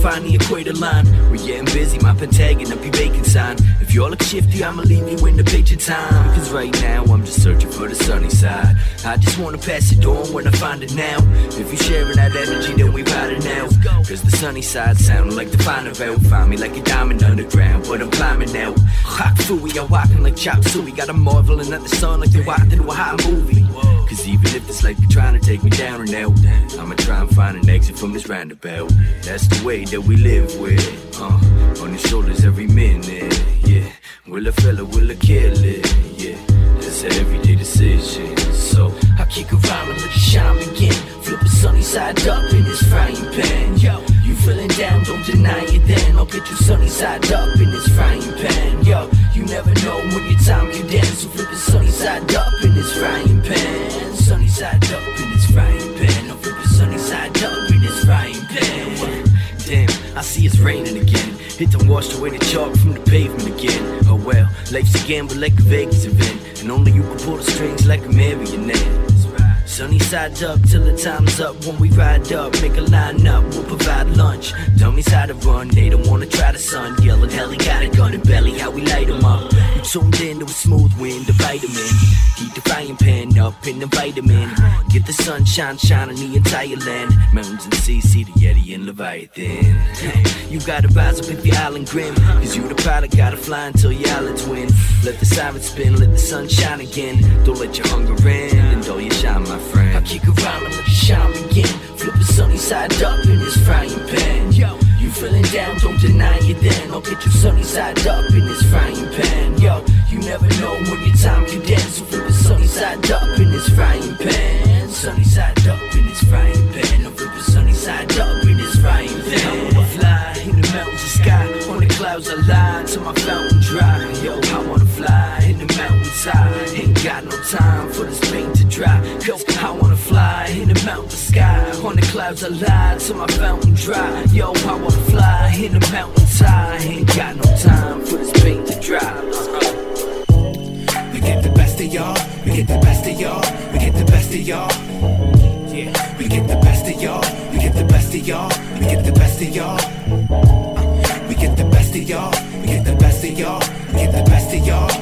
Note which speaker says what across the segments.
Speaker 1: find the equator line. We're getting busy, my pentagon up your vacant sign. If you all look shifty, I'ma leave you in the picture time. Cause right now, I'm just searching for the sunny side. I just wanna pass it on when I find it now. If you're sharing that energy, then we ride it now. Cause the sunny side sound like the final bell. Find me like a diamond underground, but I'm climbing now. Hot fooey, I'm walking like chop suey. Got a marveling at the sun like they're walking through a hot movie. Cause even if this life be trying to take me down or now, I'ma try and find an exit from this roundabout. That's the way that we live with, on the shoulders every minute, yeah. Will a fella, will a kill it, yeah. That's an everyday decision. So I kick around and let the shine begin. Flip the sunny side up in this frying pan. Yo, you feeling down, don't deny it then. I'll get you sunny side up in this frying pan. Yo, you never know when your time can dance. So flip the sunny side up in this frying pan. Sunny side up in this frying pan. I'll flip the sunny side up in this frying pan. Damn, I see it's raining again. Hit them washed away the chalk from the pavement again. Oh well, life's a gamble like a Vegas event, and only you can pull the strings like a marionette. Sunny side up till the time's up. When we ride up, make a line up, we'll provide lunch. Dummies how to run, they don't wanna try the sun. Yelling hell, he got a gun and belly, how we light them up. You tuned in to a smooth wind, the vitamin. Heat the frying pan up in the vitamin. Get the sunshine shining the entire land. Mountains and seas, see the Yeti and Leviathan. You gotta rise up if you're island grim, cause you the pilot, gotta fly until your islands win. Let the sirens spin, let the sun shine again. Don't let your hunger in, and don't you shine, my friend. I kick around and let the shine begin. Flip the sunny side up in this frying pan. Yo, you feeling down, don't deny it then. I'll get you sunny side up in this frying pan. Yo, you never know when your time can dance. So flip the sunny side up in this frying pan. Sunny side up in this frying pan. I'll flip the sunny side up in this frying pan. I wanna fly in the mountains of sky. On the clouds I lie till my fountain dry. Yo, I wanna fly in the mountains high. Ain't got no time for this paint to dry. Cause I wanna fly in the mountain sky. On the clouds I lie till my fountain dry. Yo, I wanna fly in the mountains high. Ain't got no time for this paint to dry.
Speaker 2: We get the best of y'all. We get the best of y'all. We get the best of y'all. Yeah. We get the best of y'all. We get the best of y'all. We get the best of y'all. We get the best of y'all. We get the best of y'all. We get the best of y'all.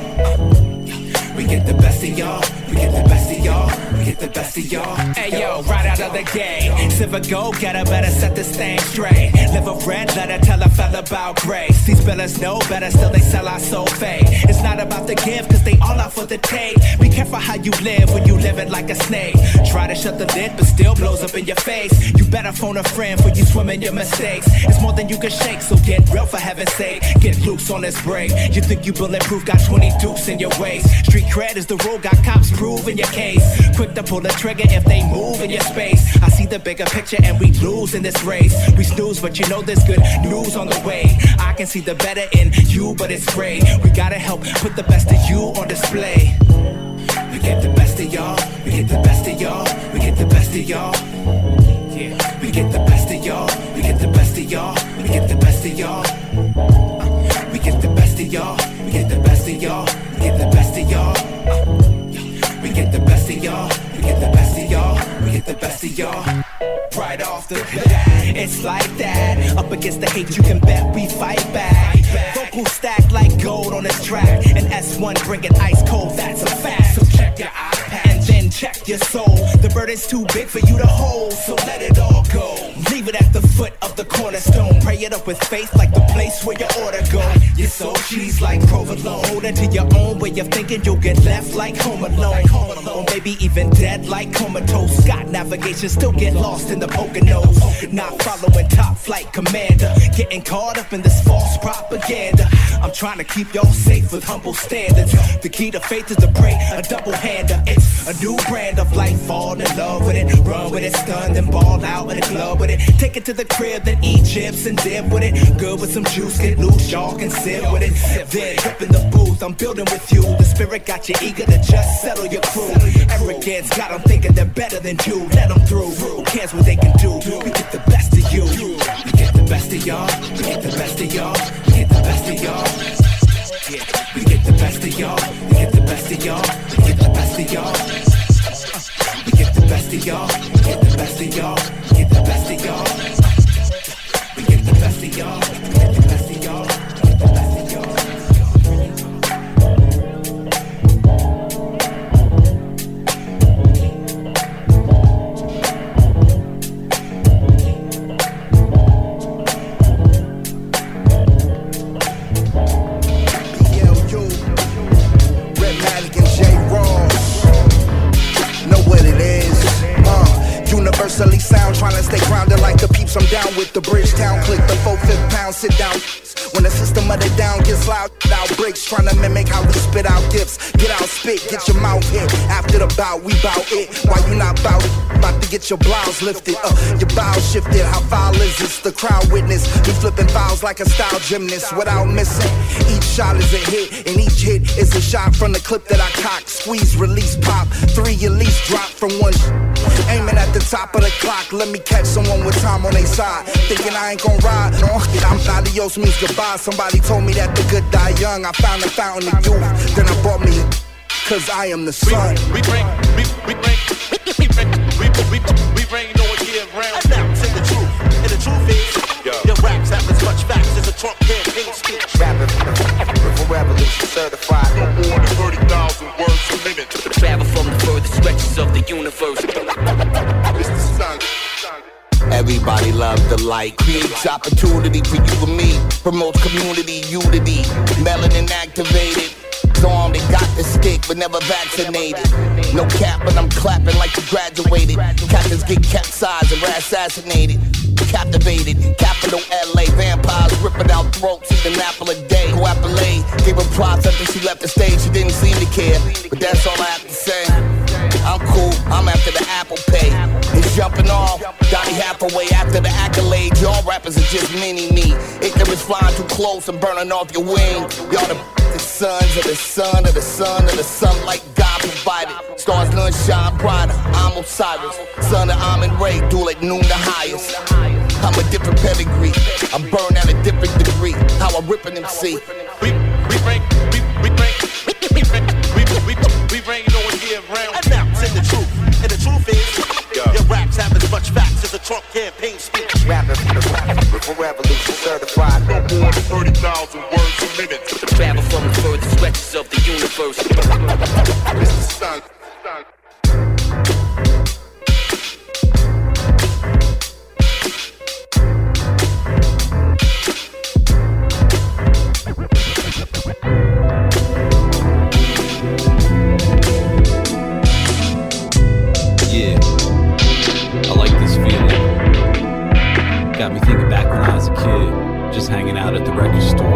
Speaker 2: We get the best of y'all. We get the best of y'all. We get the best of y'all.
Speaker 3: Hey yo, right out of the gate. Silver go getter, better set this thing straight. Live a red letter, tell a fella about grace. These billers know better, still they sell our soul fake. It's not about the give, cause they all out for the take. Be careful how you live when you living like a snake. Try to shut the lid, but still blows up in your face. You better phone a friend for you swim in your mistakes. It's more than you can shake, so get real for heaven's sake. Get loose on this break. You think you bulletproof, got 20 dukes in your waist. Street cred is the rule, got cops proving your case. Quick to pull the trigger if they move in your space. I see the bigger picture and we lose in this race. We snooze, but you know there's good news on the way. I can see the better in you, but it's great. We gotta help put the best of you on display.
Speaker 2: We get the best of y'all. We get the best of y'all. We get the best of y'all. Yeah. We get the best of y'all. We get the best of y'all. We get the best of y'all. We get the best of y'all. We get the best of y'all. We get the best of y'all. We get the best of y'all. We get the best of y'all. We get the best of y'all.
Speaker 3: Right off the bat, it's like that. Up against the hate, you can bet we fight back. Vocals stacked like gold on this track. And S1 bringing ice cold, that's a fact. So check your iPad and then check your soul. The burden's too big for you to hold, so let it all go. Leave it at the foot of the cornerstone. Pray it up with faith like the place where your order go. You're so cheese like provolone. Hold into your own way of thinking, you'll get left like Home Alone. Or maybe even dead like comatose. Got navigation, still get lost in the Poconos. Not following top flight commander. Getting caught up in this false propaganda. I'm trying to keep y'all safe with humble standards. The key to faith is to pray a double-hander. It's a new brand of life, fall in love with it. Run with it, stun, then ball out in the club with it. Take it to the crib, then eat chips and dip with it. Good with some juice, get loose, y'all can sit with it. Then up in the booth, I'm building with you. The spirit got you eager to just settle your crew. Arrogance got them thinking they're better than you. Let them through, who cares what they can do? We get the best of you.
Speaker 2: We get the best of y'all. We get the best of y'all. We get the best of y'all. Yeah. We get the best of y'all. We get the best of y'all. We get the best of y'all. We get the best of y'all. We get the best of y'all. We get the best of y'all. We get the best
Speaker 4: down, sit down. When the system of the down gets loud, out breaks, trying to mimic how we spit out gifts. Get out, spit, get your mouth hit. After the bout, we bout it. Why you not bout it? About to get your blouse lifted, your bows shifted. How foul is this? The crowd witness. We flipping fouls like a style gymnast without missing. Each shot is a hit, and each hit is a shot from the clip that I cock. Squeeze, release, pop. 3 at least drop from one. Aiming at the top of the clock. Let me catch someone with time on their side. Thinking I ain't gon' ride. No, I'm adios means goodbye. Somebody told me that the good die young. I found a fountain of youth. Then I brought me a, cause I am the sun.
Speaker 5: We bring no one year round. Announcing the truth. And the truth is, your raps have as much facts as a Trump campaign speech.
Speaker 6: Rapping for revolution certified.
Speaker 5: No more than 30,000 words a minute.
Speaker 1: Travel from the furthest stretches of the universe.
Speaker 5: It's the sun.
Speaker 6: Everybody loves the light. Creates opportunity for you and me. Promotes community unity. Melanin activated. Arm, they got the stick but never vaccinated. No cap, but I'm clapping like you graduated. Captains get capsized and assassinated. Captivated, capital LA. Vampires ripping out throats, eat an apple a day. Coapulate, gave her props after she left the stage. She didn't seem to care, but that's all I have to say. I'm cool, I'm after the Apple Pay. It's jumping off, Donnie Hathaway after the accolades. Y'all rappers are just mini-me. Ignorance flying too close and burning off your wing. Y'all the sons of the sun of the sun of the sunlight God provided. Stars none shine brighter. I'm Osiris, son of Amun Ray, duel at noon the highest. I'm a different pedigree. I'm burned at a different degree. How I rip an MC.
Speaker 5: We bring no one here round. Announcing the truth. And the truth is, your raps have as much facts as a Trump campaign speech.
Speaker 6: Rapping for revolution certified.
Speaker 5: No more than 30,000 words a minute.
Speaker 1: Travel from the furthest stretches of the universe.
Speaker 5: It's the sun.
Speaker 7: Yeah, I like this feeling. Got me thinking back when I was a kid, just hanging out at the record store,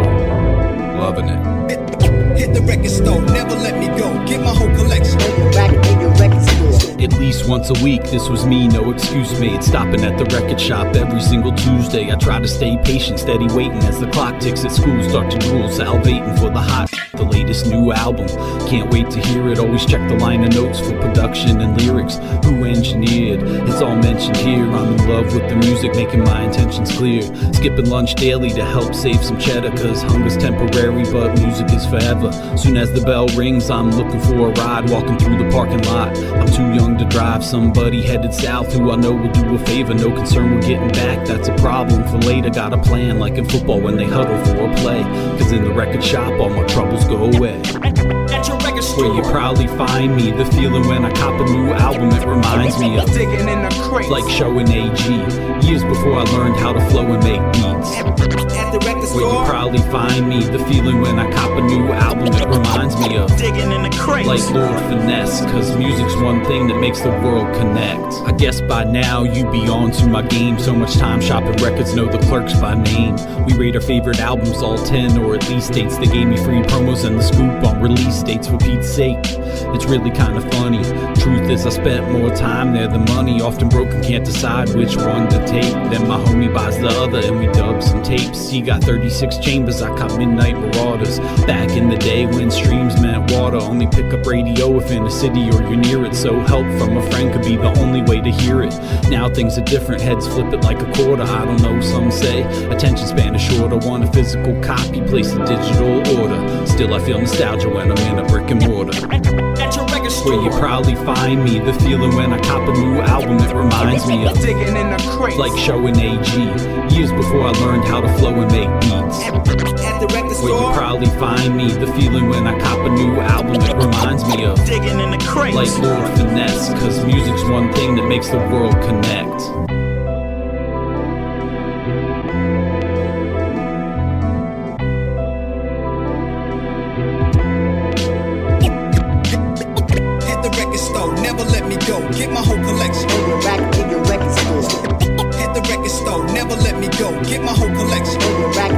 Speaker 7: loving it.
Speaker 3: Hit the record store, never let me go. Get my whole collection.
Speaker 8: Back in your record store.
Speaker 7: At least once a week, this was me, no excuse made. Stopping at the record shop every single Tuesday. I try to stay patient, steady waiting as the clock ticks at school. Start to drool, salivating for the hot, the latest new album. Can't wait to hear it, always check the liner notes for production and lyrics. Who engineered? It's all mentioned here. I'm in love with the music, making my intentions clear. Skipping lunch daily to help save some cheddar, cause hunger's temporary, but music is forever. Soon as the bell rings, I'm looking for a ride, walking through the parking lot. I'm too young to drive, somebody headed south who I know will do a favor. No concern with getting back, that's a problem for later. Got a plan like in football when they huddle for a play, cause in the record shop all my troubles go away.
Speaker 3: At your record store,
Speaker 7: Where you probably find me, the feeling when I cop a new album, it reminds me of
Speaker 3: digging in the crates.
Speaker 7: like showing AG, years before I learned how to flow and make beats.
Speaker 3: At the record
Speaker 7: Where you
Speaker 3: store,
Speaker 7: probably find me, the feeling when I cop a new album, it reminds me of
Speaker 3: digging in the crates.
Speaker 7: like Lord Finesse, cause music's one thing that makes the world connect. I guess by now you be on to my game. So much time shopping records, know the clerks by name. We rate our favorite albums, all 10 or at least dates. They gave me free promos and the scoop on release dates for Pete's sake. It's really kinda funny. Truth is I spent more time there than money. Often broken, can't decide which one to take. Then my homie buys the other and we dub some tapes. He got 36 chambers, I caught Midnight Marauders. Back in the day when streams meant water. Only pick up radio if in a city or you're near it. So help from a friend could be the only way to hear it. Now things are different, heads flip it like a quarter. I don't know, some say attention span is shorter. Want a physical copy, place a digital order. Still I feel nostalgia when I'm in a brick and mortar.
Speaker 3: At your record store,
Speaker 7: Where you probably find me, the feeling when I cop a new album, it reminds me of
Speaker 3: digging in the crates.
Speaker 7: like showing AG, years before I learned how to flow and make beats.
Speaker 3: At the record
Speaker 7: Where you
Speaker 3: store,
Speaker 7: probably find me, the feeling when I cop a new album, it reminds me of
Speaker 3: digging in the crates.
Speaker 7: like Lord Finesse, cause music's one thing that makes the world connect.
Speaker 3: Hit the record store, never let me go. Get my whole collection.
Speaker 8: Back in your record store.
Speaker 3: Hit the record store, never let me go. Get my whole collection.
Speaker 8: Back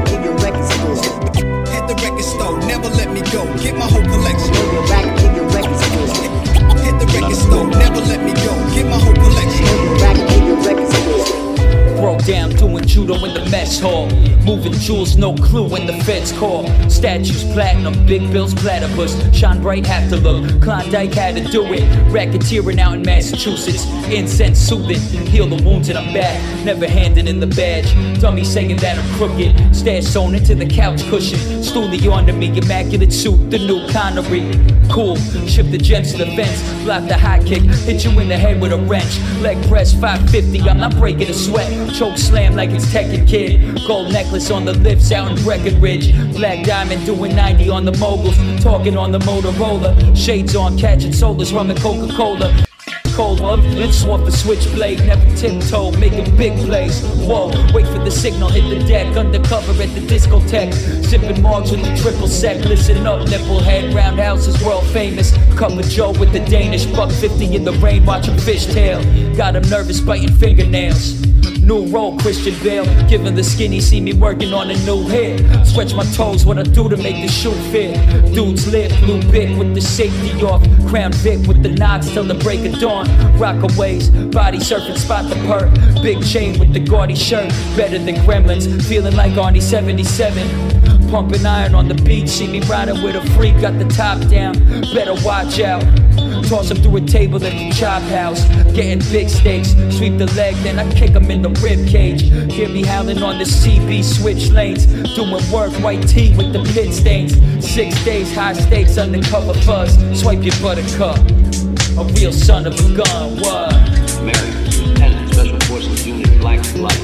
Speaker 9: tall. Moving jewels, no clue when the feds call. Statues platinum, big bills platypus. Shine bright, have to look. Klondike had to do it. Racketeering out in Massachusetts. Incense soothing, heal the wounds and I'm back. Never handing in the badge. Dummy saying that I'm crooked. Stash sewn into the couch cushion. Stoolie under me, immaculate suit, the new Connery. Cool, shift the gems to the fence. Block the high kick, hit you in the head with a wrench. Leg press 550, I'm not breaking a sweat. Choke slam like it's Tekken Kid. Gold necklace on the lips out in Breckenridge. Black diamond doing 90 on the moguls. Talking on the Motorola. Shades on, catching sodas, rum and Coca-Cola. Cold love, it's off the switchblade, never tiptoe, making big plays. Whoa, wait for the signal, hit the deck, undercover at the discotheque. Sipping margs with the triple sec, listen up, nipple head, roundhouse is world famous. Cup of Joe with the Danish, $1.50 in the rain, watching fishtail. Got him nervous, biting fingernails. New role, Christian Bale. Giving the skinny, see me working on a new hit. Stretch my toes, what I do to make the shoe fit. Dudes lit, blue big with the safety off. Crown Vic with the knots till the break of dawn. Rockaways, body surfing, spot the perk. Big chain with the gaudy shirt. Better than Gremlins, feeling like Arnie 77. Pumping iron on the beach, see me riding with a freak. Got the top down, better watch out. Toss him through a table at the chop house. Getting big steaks, sweep the leg, then I kick him in the rib cage. Hear me howling on the CB, switch lanes. Doing work, white tee with the pit stains. 6 days, high stakes, undercover fuzz. Swipe your buttercup, a real son of a gun, what?
Speaker 10: Mary, Lieutenant, Special Forces Unit, Black Flight.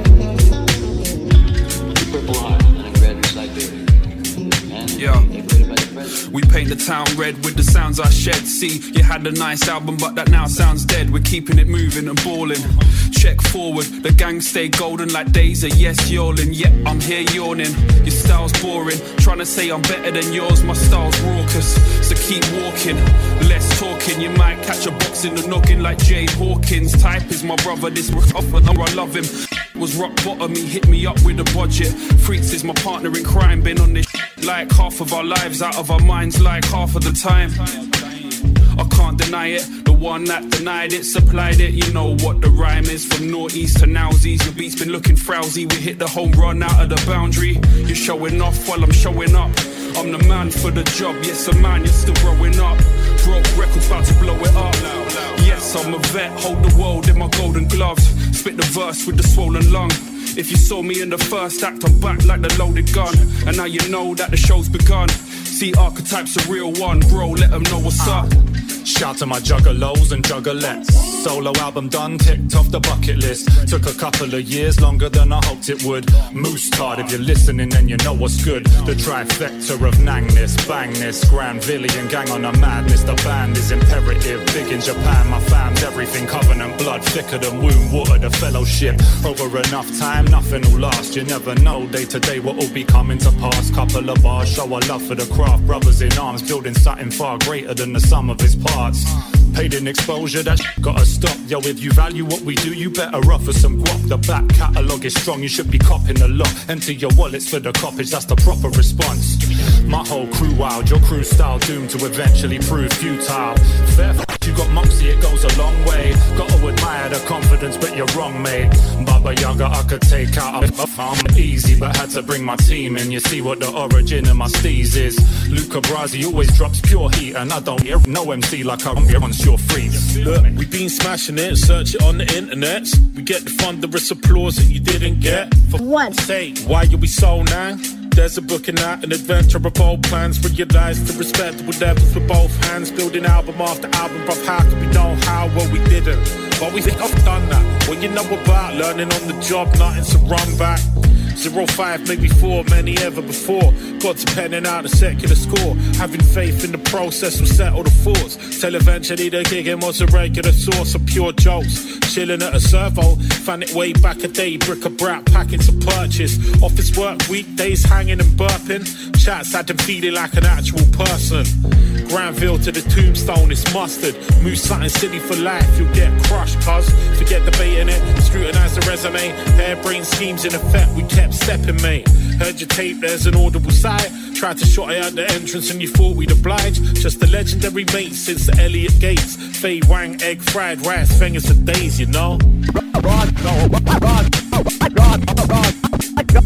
Speaker 10: Purple Heart, Leningrad in Siberia.
Speaker 11: Yeah. We paint the town red with the sounds I shed. See, you had a nice album, but that now sounds dead. We're keeping it moving and balling. Check forward, the gang stay golden like days of yes yawling. Yep, I'm here yawning. Your style's boring. Trying to say I'm better than yours, my style's raucous. So keep walking, less talking. You might catch a box in the noggin like Jade Hawkins. Type is my brother, this rough, I love him. Was rock bottom, he hit me up with a budget. Freaks is my partner in crime, been on this like half of our lives, out of our minds like half of the time. I can't deny it, the one that denied it, supplied it. You know what the rhyme is, from noughties to nowsies. Your beat's been looking frowsy, we hit the home run out of the boundary. You're showing off while I'm showing up. I'm the man for the job, yes a man, you're still growing up. Broke records, about to blow it up. Yes, I'm a vet, hold the world in my golden gloves. Spit the verse with the swollen lung. If you saw me in the first act, I'm back like the loaded gun. And now you know that the show's begun. See, archetype's a real one, bro, let them know what's up.
Speaker 12: Shout to my juggalos and juggalettes. Solo album done, ticked off the bucket list. Took a couple of years, longer than I hoped it would. Moose Tard, if you're listening then you know what's good. The trifecta of nangness, bangness. Grand Villian gang on a madness. The band is imperative, big in Japan. My fam's everything, covenant blood. Thicker than womb water, the fellowship. Over enough time, nothing will last. You never know, day to day what will be coming to pass. Couple of bars, show our love for the craft. Brothers in arms, building something far greater than the sum of his parts. Paid in exposure, that gotta stop. Yo, if you value what we do, you better offer some guap. The back catalogue is strong, you should be copping a lot. Empty your wallets for the coppage, that's the proper response. My whole crew wild, your crew style doomed to eventually prove futile. Fair you got moxie, it goes a long way. Gotta admire the confidence, but you're wrong, mate. Baba Yaga, I could take out I'm easy, but had to bring my team in. You see what the origin of my steez is. Luca Brasi always drops pure heat, and I don't hear no MC like I'm here on your free.
Speaker 13: Look, we been smashing it, search it on the internet. We get the thunderous applause that you didn't get. For one's sake, why you be so now? There's a booking out, an adventure of bold plans. Realize the respect with levels with both hands. Building album after album, bruv, how could we know how? Well, we didn't. But we think I've done that. What you know about learning on the job, nothing's a run back. 05, maybe 4, many ever before. God's penning out a secular score. Having faith in the process will settle the thoughts. Till eventually the gigging was a regular source of pure jokes. Chilling at a servo, found it way back a day. Brick a brat, packing to purchase. Office work, weekdays hanging and burping. Chats had them feeling like an actual person. Granville to the tombstone, it's mustard. Move something silly for life, you'll get crushed, cuz. Forget debating it, scrutinise the resume. Hairbrain schemes in effect, we kept stepping, mate. Heard your tape, there's an audible sigh. Tried to shot it at the entrance and you thought we'd oblige. Just a legendary mate since the Elliot Gates. Fei Wang, egg fried rice, fingers for days, you know.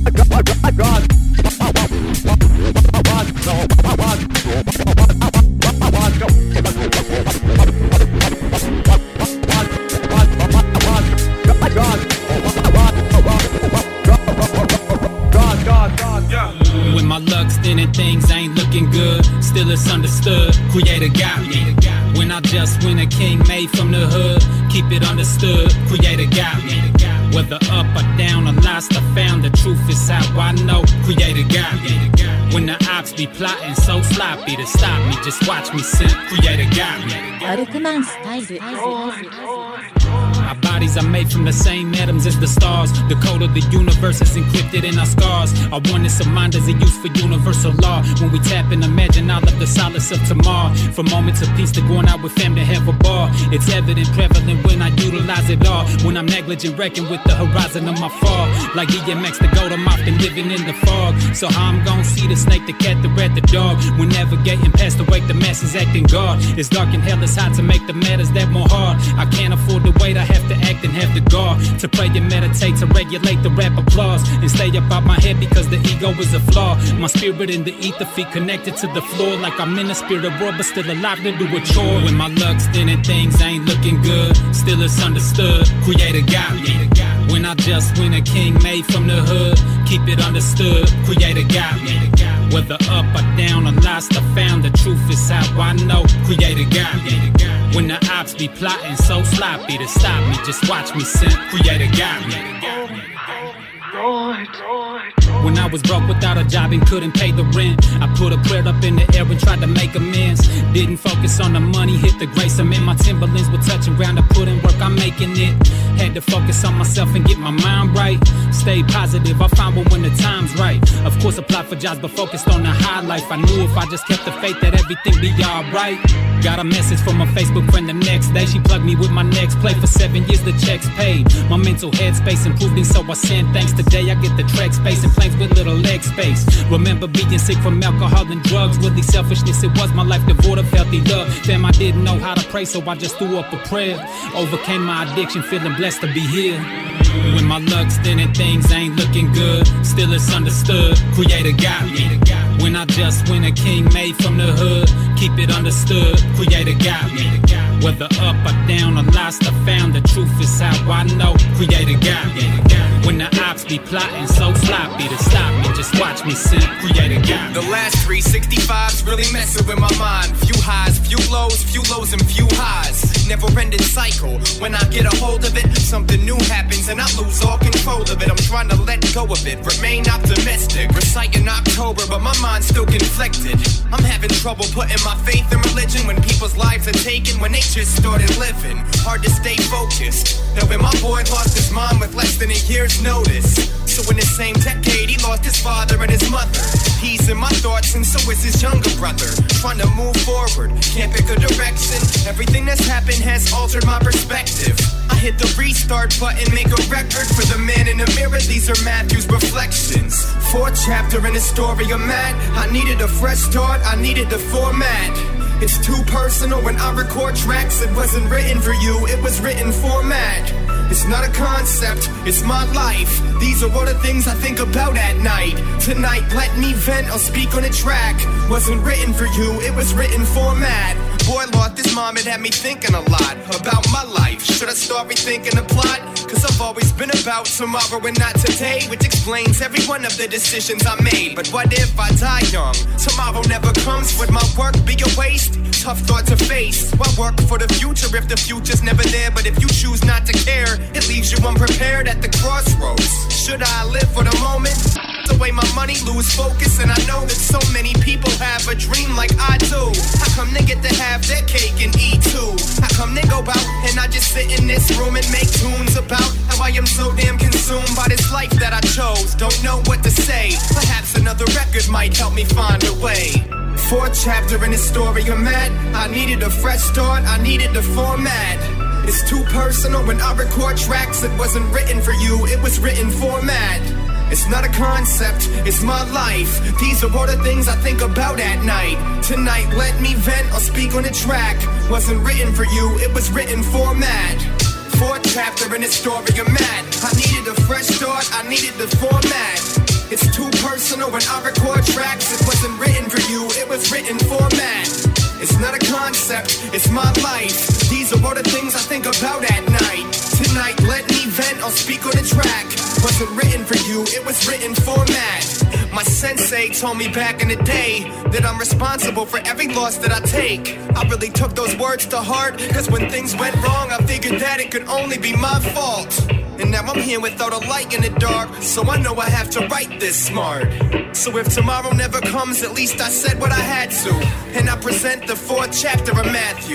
Speaker 14: and things ain't looking good, still it's understood. Creator got me. When I just win a king made from the hood, keep it understood. Creator got me. Whether up or down or lost or found, the truth is how I know. Creator got me. When the ops be plotting so sloppy to stop me, just watch me simp. Creator got me. Our bodies are made from the same atoms as the stars. The code of the universe is encrypted in our scars. Our oneness of mind is a use for universal law. When we tap and imagine all of the solace of tomorrow, from moments of peace to going out with fam to have a bar. It's evident, prevalent when I utilize it all. When I'm negligent, wrecking with the horizon of my fall. Like DMX, the goat, I'm often living in the fog. So how I'm gon' see the snake, the cat, the rat, the dog? When navigating past the wake, the masses acting God. It's dark and hell, it's hot to make the matters that more hard. I can't afford to wait, I have to act and have the guard to pray and meditate, to regulate the rap applause and stay up out my head because the ego is a flaw. My spirit in the ether, feet connected to the floor like I'm in a spirit world but still alive to do a chore. When my luck's thin and things ain't looking good, still it's understood. Creator got me. When I just win a king made from the hood, keep it understood. Creator got me. Whether up or down or lost or found, the truth is how I know. Creator got me. When the ops be plotting so sloppy to stop me, just watch me simp. Creator got me. When I was broke without a job and couldn't pay the rent, I put a prayer up in the air and tried to make amends. Didn't focus on the money, hit the grace. I'm in my Timberlands with touching ground. I put in work, I'm making it. Had to focus on myself and get my mind right. Stay positive, I find one when the time's right. Of course, applied for jobs, but focused on the high life. I knew if I just kept the faith that everything be alright. Got a message from a Facebook friend the next day. She plugged me with my next play. For 7 years, the checks paid. My mental headspace improved, and so I send thanks. Today, I get the track space and planes with little leg space. Remember being sick from alcohol and drugs. Really selfishness, it was my life devoid of healthy love. Fam, I didn't know how to pray, so I just threw up a prayer. Overcame my addiction, feeling blessed to be here. When my luck's thin and things ain't looking good, still it's understood. Creator got me. When I just win a king made from the hood, keep it understood. Creator got me. Whether up or down or lost or found, the truth is how I know. Creator got me. When the ops be plotting so sloppy to stop me, just watch me simp. Creator got me.
Speaker 3: The last 365's really messing with my mind. Few highs, few lows and few highs. Never ending cycle. When I get a hold of it, something new happens and I lose all control of it. I'm trying to let go of it, remain optimistic. Reciting October, but my mind's still conflicted. I'm having trouble putting my faith in religion when people's lives are taken when they just started living. Hard to stay focused. Now when my boy lost his mom with less than a year's notice. So in the same decade, he lost his father and his mother. He's in my thoughts and so is his younger brother. Trying to move forward, can't pick a direction. Everything that's happened has altered my perspective. I hit the restart button, make a record for the man in the mirror. These are Matthew's reflections. 4th chapter in the story of Matt. I needed a fresh start, I needed the format. It's too personal when I record tracks. It wasn't written for you, it was written for Matt. It's not a concept, it's my life. These are all the things I think about at night. Tonight, let me vent, I'll speak on a track. Wasn't written for you, it was written for Matt. Boy, lost this mom, it had me thinking a lot about my life. Should I start rethinking the plot? Cause I've always been about tomorrow and not today, which explains every one of the decisions I made. But what if I die young? Tomorrow never comes, would my work be a waste? Tough thought to face. Why work for the future if the future's never there? But if you choose not to care, it leaves you unprepared at the crossroads. Should I live for the moment? The way my money lose focus, and I know that so many people have a dream like I do. How come they get to have their cake and eat too? How come they go out and I just sit in this room and make tunes about how I am so damn consumed by this life that I chose? Don't know what to say. Perhaps another record might help me find a way. 4th chapter in the story of Matt. I needed a fresh start, I needed the format. It's too personal when I record tracks. It wasn't written for you, it was written for Matt. It's not a concept, it's my life. These are all the things I think about at night. Tonight, let me vent, I'll speak on a track. Wasn't written for you, it was written for Matt. 4th chapter in the story of Matt. I needed a fresh start, I needed the format. It's too personal when I record tracks. It wasn't written for you, it was written for Matt. It's not a concept, it's my life. These are all the things I think about at night. Tonight, let me vent, I'll speak on a track. Wasn't written for you, it was written for Matt. My
Speaker 15: sensei told me back in the day that I'm responsible for every loss that I take. I really took those words to heart, cause when things went wrong, I figured that it could only be my fault. And now I'm here without a light in the dark, so I know I have to write this smart. So if tomorrow never comes, at least I said what I had to. And I present the 4th chapter of Matthew.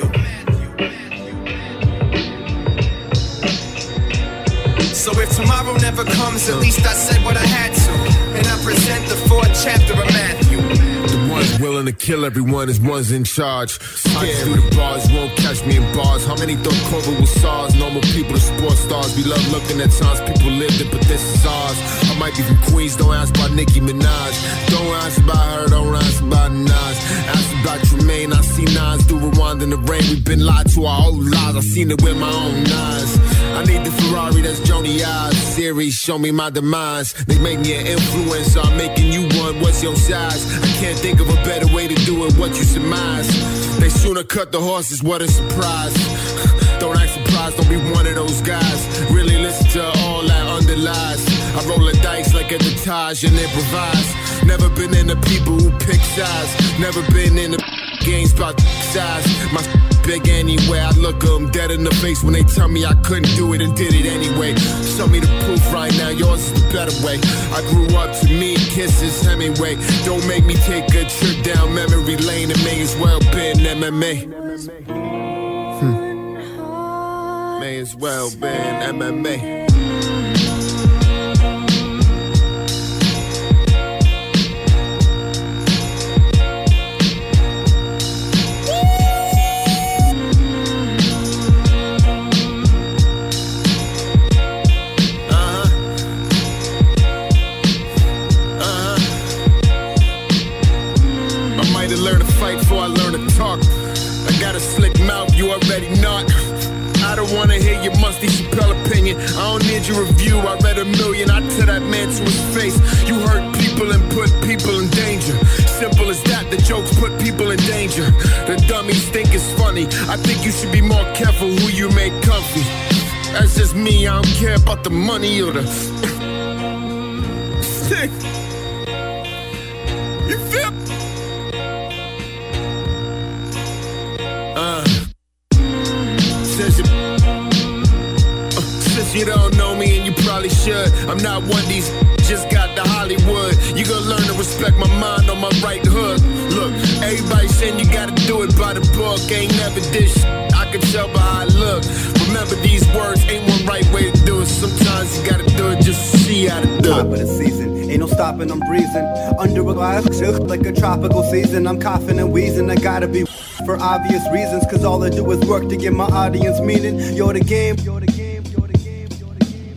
Speaker 15: So if tomorrow never comes, at least I said what I had to. And I present the 4th chapter of Matthew.
Speaker 16: The ones willing to kill everyone is ones in charge. Scared through the bars, won't catch me in bars. How many thought COVID was SARS? Normal people to sports stars. We love looking at times people lived it, but this is ours. I might be from Queens, don't ask about Nicki Minaj. Don't ask about her, don't ask about Nas. Ask about Tremaine, I see Nas do rewind in the rain. We've been lied to our whole lives, I seen it with my own eyes. I need the Ferrari that's Joni Ives. Series, show me my demise. They make me an influencer, I'm making you one. What's your size? I can't think of a better way to do it, what you surmise. They sooner cut the horses, what a surprise. Don't act surprised, don't be one of those guys. Really listen to all that underlies. I roll the dice like at the Taj and improvise. Never been in the people who pick sides. Never been in the games about size. My big anyway. I look them dead in the face when they tell me I couldn't do it and did it anyway. Show me the proof right now, yours is the better way. I grew up to me, kisses Hemingway. Don't make me take a trip down memory lane. It may as well been MMA. May as well been MMA. Before I learn to talk, I got a slick mouth, you already not. I don't wanna hear your musty Chappelle opinion. I don't need your review, I read a million. I tell that man to his face, you hurt people and put people in danger. Simple as that, the jokes put people in danger. The dummies think it's funny, I think you should be more careful who you make comfy. That's just me, I don't care about the money or the stick. You feel? Since you don't know me and you probably should, I'm not one of these just got the Hollywood. You gonna learn to respect my mind on my right hook. Look, everybody saying you gotta do it by the book. Ain't never did shit, I can tell by how I look. Remember these words, ain't one right way to do it. Sometimes you gotta do it just to see how to do it.
Speaker 17: Top of the season, ain't no stopping, I'm breezing. Under a glass, like a tropical season. I'm coughing and wheezing, I gotta be for obvious reasons. Cause all I do is work to give my audience meaning. You're the game, you're the game, you're the game, you're the game,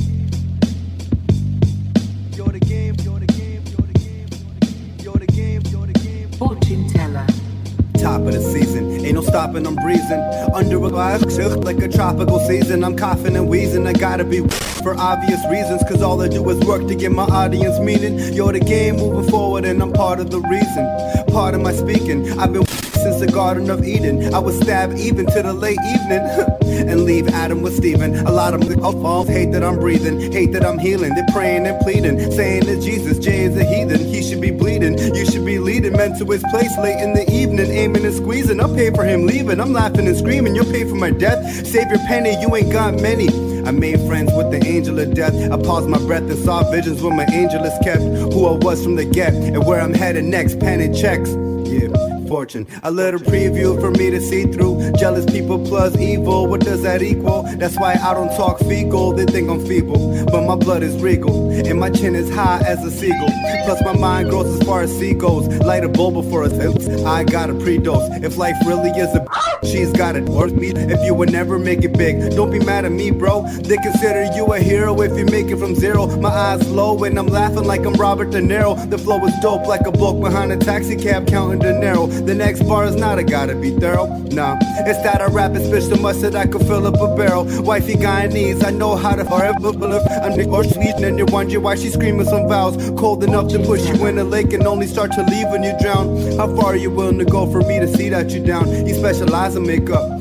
Speaker 17: you're the game, you're the game, you're the game, you're the game, you're the game. Fortune teller. Top of the season, ain't no stopping, I'm breezing. Under a glass, like a tropical season. I'm coughing and wheezing, I gotta be for obvious reasons. Cause all I do is work to give my audience meaning. You're the game, moving forward and I'm part of the reason. Part of my speaking, I've been since the Garden of Eden. I would stab even to the late evening and leave Adam with Stephen. A lot of them falls, hate that I'm breathing, hate that I'm healing. They're praying and pleading, saying that Jesus, Jay is a heathen. He should be bleeding, you should be leading men to his place late in the evening, aiming and squeezing. I'll pay for him leaving, I'm laughing and screaming. You'll pay for my death, save your penny, you ain't got many. I made friends with the angel of death. I paused my breath and saw visions when my angel is kept. Who I was from the get and where I'm headed next, penning checks. Yeah. Fortune, a little preview for me to see through. Jealous people plus evil, what does that equal? That's why I don't talk fecal, they think I'm feeble. But my blood is regal, and my chin is high as a seagull. Plus my mind grows as far as sea goes. Light a bulb before us, I got a pre-dose. If life really is a she's got it, or me. If you would never make it big, don't be mad at me, bro. They consider you a hero if you make it from zero. My eyes low and I'm laughing like I'm Robert De Niro. The flow is dope like a bloke behind a taxi cab counting dinero. The next bar is not, I gotta be thorough. Nah, it's that I rap and spit so much that I could fill up a barrel. Wifey Guyanese, I know how to forever live. I'm the or sweet and you're wondering why she's screaming some vows. Cold enough to push you in a lake and only start to leave when you drown. How far are you willing to go for me to see that you down? You specialize in makeup.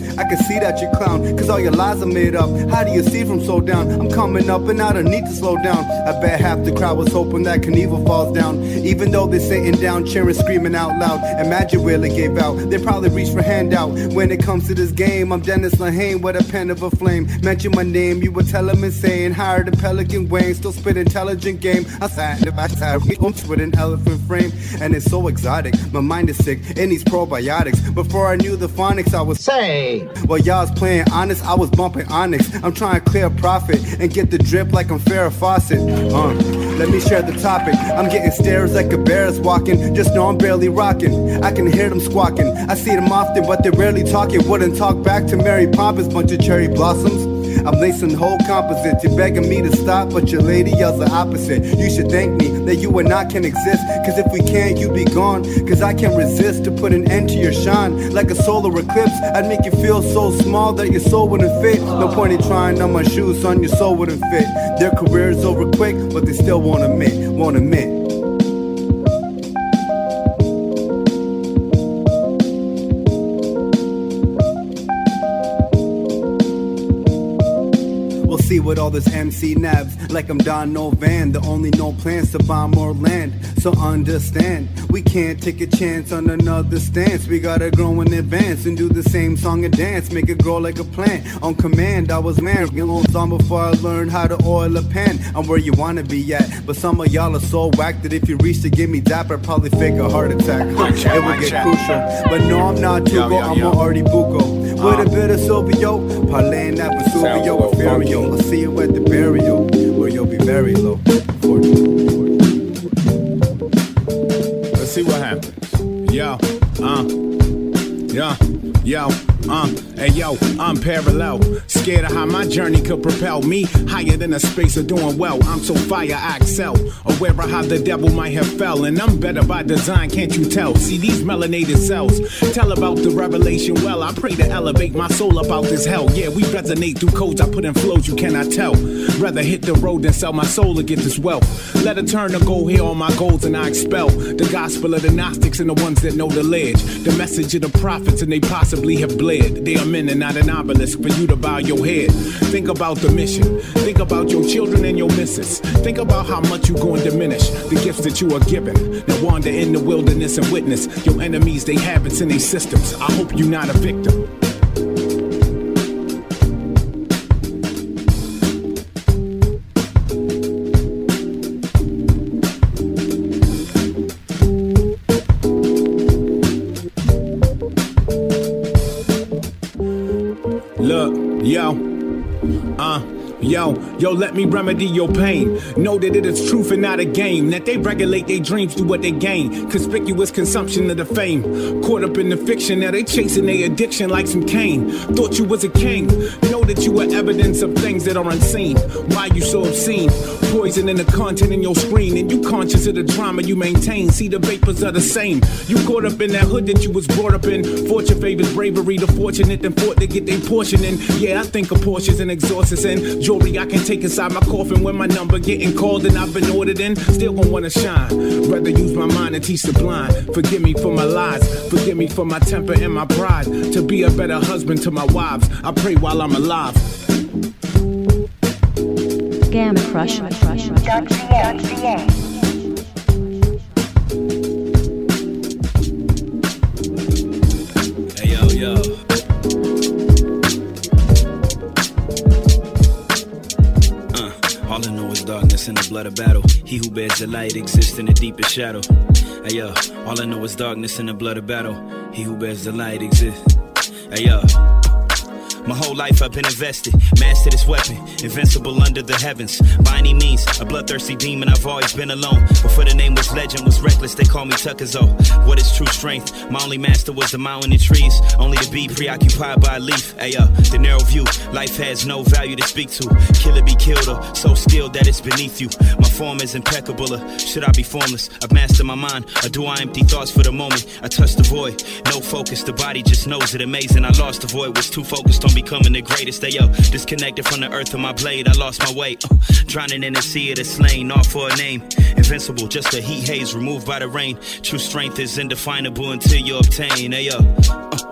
Speaker 17: I can see that you clown, cause all your lies are made up. How do you see from so down? I'm coming up and I don't need to slow down. I bet half the crowd was hoping that Knievel falls down. Even though they're sitting down, cheering, screaming out loud. Imagine really gave out, they probably reached for handout. When it comes to this game, I'm Dennis Lehane with a pen of a flame. Mention my name, you would tell him insane. Hired a Pelican Wayne, still spit intelligent game. I sat with an elephant frame, and it's so exotic. My mind is sick, and these probiotics. Before I knew the phonics, I was saying. While y'all was playing honest, I was bumping Onyx. I'm trying to clear profit and get the drip like I'm Farrah Fawcett. Let me share the topic. I'm getting stares like a bear is walking. Just know I'm barely rocking. I can hear them squawking. I see them often, but they're rarely talking. Wouldn't talk back to Mary Poppins, bunch of cherry blossoms. I'm lacing whole composites. You're begging me to stop, but your lady yells the opposite. You should thank me that you and I can exist. Cause if we can't, you be gone. Cause I can't resist to put an end to your shine. Like a solar eclipse, I'd make you feel so small that your soul wouldn't fit. No point in trying on my shoes, son, your soul wouldn't fit. Their career's over quick, but they still won't admit. See with all this MC nabs, like I'm Don Novan. The only no plans to buy more land. So understand, we can't take a chance on another stance. We gotta grow in advance and do the same song and dance. Make it grow like a plant. On command, I was man. On before I learned how to oil a pan. I'm where you wanna be at, but some of y'all are so whack that if you reach to give me dap, I'd probably fake a heart attack. It would get crucial, but no, I'm not Tuco. I'm already Buco. With a bit of Silvio, parlaying that Vesuvio Ethereal. I'll see you at the burial, where you'll be very low.
Speaker 18: Let's see what happens. Hey yo, I'm parallel. Scared of how my journey could propel me higher than a space of doing well. I'm so fire, I excel. Aware of how the devil might have fell. And I'm better by design, can't you tell? See these melanated cells tell about the revelation. Well, I pray to elevate my soul up out this hell. Yeah, we resonate through codes I put in flows you cannot tell. Rather hit the road than sell my soul to get this wealth. Let it turn to go here on my goals and I expel the gospel of the Gnostics and the ones that know the ledge. The message of the prophets and they possibly have bled. They are men and not an obelisk for you to bow your head. Think about the mission. Think about your children and your missus. Think about how much you going to diminish the gifts that you are given. Now wander in the wilderness and witness your enemies, they habits and they systems. I hope you're not a victim. Yo, let me remedy your pain. Know that it is truth and not a game. That they regulate their dreams through what they gain. Conspicuous consumption of the fame. Caught up in the fiction, now they chasing their addiction like some Cain. Thought you was a king. Know that you were evidence of things that are unseen. Why you so obscene? Poison in the content in your screen. And you conscious of the drama you maintain. See the vapors are the same. You caught up in that hood that you was brought up in. Fortune favors bravery. The fortunate then fought to get their portion in. Yeah, I think of Porsches and exhausts and jewelry I can take inside my coffin when my number getting called and I've been ordered in. Still gon' wanna shine. Rather use my mind and teach the blind. Forgive me for my lies. Forgive me for my temper and my pride. To be a better husband to my wives. I pray while I'm alive.
Speaker 19: Gamma Crush.
Speaker 1: Hey yo. All I know is darkness in the blood of battle. He who bears the light exists in the deepest shadow. Hey yo, all I know is darkness in the blood of battle. He who bears the light exists. Hey yo. My whole life I've been invested, mastered this weapon, invincible under the heavens. By any means, a bloodthirsty demon, I've always been alone. Before the name was legend, was reckless, they call me Tuckazo. What is true strength? My only master was the mountain and trees, only to be preoccupied by a leaf. The narrow view, life has no value to speak to. Kill it, be killed, or so skilled that it's beneath you. My form is impeccable, or should I be formless? I've mastered my mind, or do I empty thoughts for the moment? I touch the void, no focus, the body just knows it. Amazing, I lost the void, was too focused on becoming the greatest. Disconnected from the earth of my blade, I lost my way. Drowning in the sea of the slain, all for a name. Invincible, just a heat haze removed by the rain. True strength is indefinable until you obtain.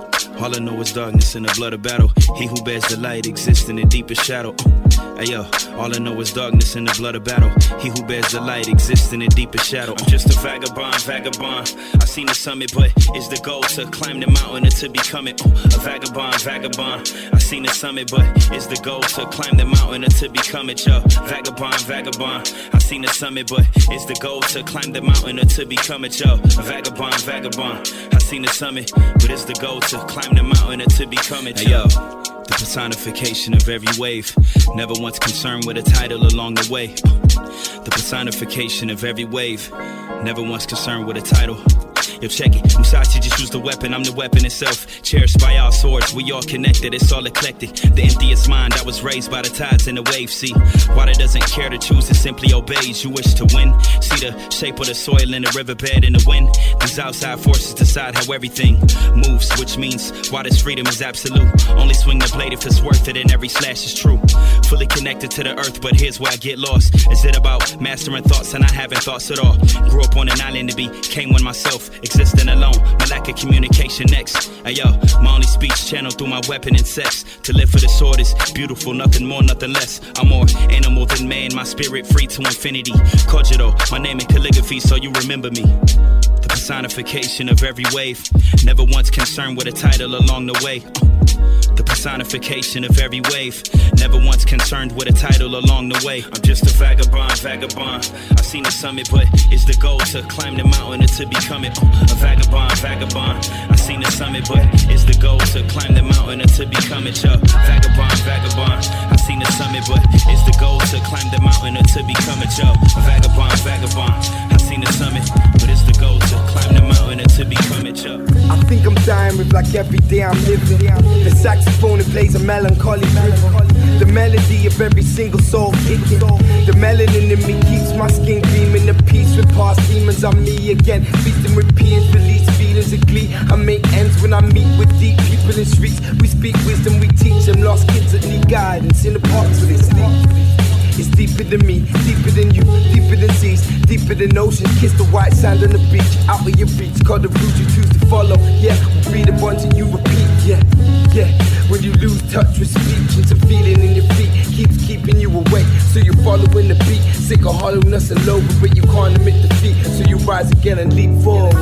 Speaker 19: All I know is darkness in the blood of battle. He who bears the light exists in the deepest shadow. Ayo, all I know is darkness in the blood of battle. He who bears the light exists in the deepest shadow. I'm just a vagabond, vagabond. I seen the summit, but it's the goal to climb the mountain and to become it. A vagabond, vagabond. I seen the summit, but it's the goal to climb the mountain and to become it, yo. Vagabond, vagabond. I seen the summit, but it's the goal to climb the mountain and to become it, yo. A vagabond, vagabond. I seen the summit, but it's the goal to climb the mountain and to become it, yo. The personification of every wave, never once concerned with a title along the way. The personification of every wave, never once concerned with a title. Yo, check it. Musashi just used the weapon, I'm the weapon itself. Cherished by all swords, we all connected, it's all eclectic. The emptiest mind, I was raised by the tides and the waves. See, water doesn't care to choose, it simply obeys. You wish to win, see the shape of the soil in the riverbed in the wind. These outside forces decide how everything moves, which means water's freedom is absolute. Only swing the blade if it's worth it and every slash is true. Fully connected to the earth, but here's where I get lost. Is it about mastering thoughts and not having thoughts at all? Grew up on an island to be, came one myself. Existing alone, my lack of communication next. Ayo, my only speech channeled through my weapon and sex. To live for the sword is beautiful, nothing more, nothing less. I'm more animal than man, my spirit free to infinity. Cogito, my name in calligraphy, so you remember me. The personification of every wave, never once concerned with a title along the way. The personification of every wave, never once concerned with a title along the way. I'm just a vagabond, vagabond. I seen the summit, but it's the goal to climb the mountain and to become it. A vagabond, vagabond. I seen the summit, but it's the goal to climb the mountain and to become it. Yo, vagabond, vagabond. I seen the summit, but it's the goal to climb the mountain and to become it. Yo, a vagabond, vagabond. I seen the summit, but it's the goal to climb the mountain and to become it. Yo.
Speaker 17: I think I'm dying with like every day I'm living. The saxophone, it plays a melancholy rhythm. The melody of every single soul kicking. The melanin in me keeps my skin gleaming. The peace with past demons, I'm me again. Feasting with peers, release feelings of glee. I make ends when I meet with deep people in streets. We speak wisdom, we teach them. Lost kids that need guidance in the parks where they sleep. It's deeper than me, deeper than you, deeper than seas, deeper than oceans. Kiss the white sand on the beach, out of your reach. Call the route you choose to follow. Yeah, we read a bunch and you repeat. Yeah, yeah. When you lose touch with speech, it's a feeling in your feet keeps keeping you awake. So you're following the beat, sick of hollowness and low, but you can't admit defeat. So you rise again and leap forward.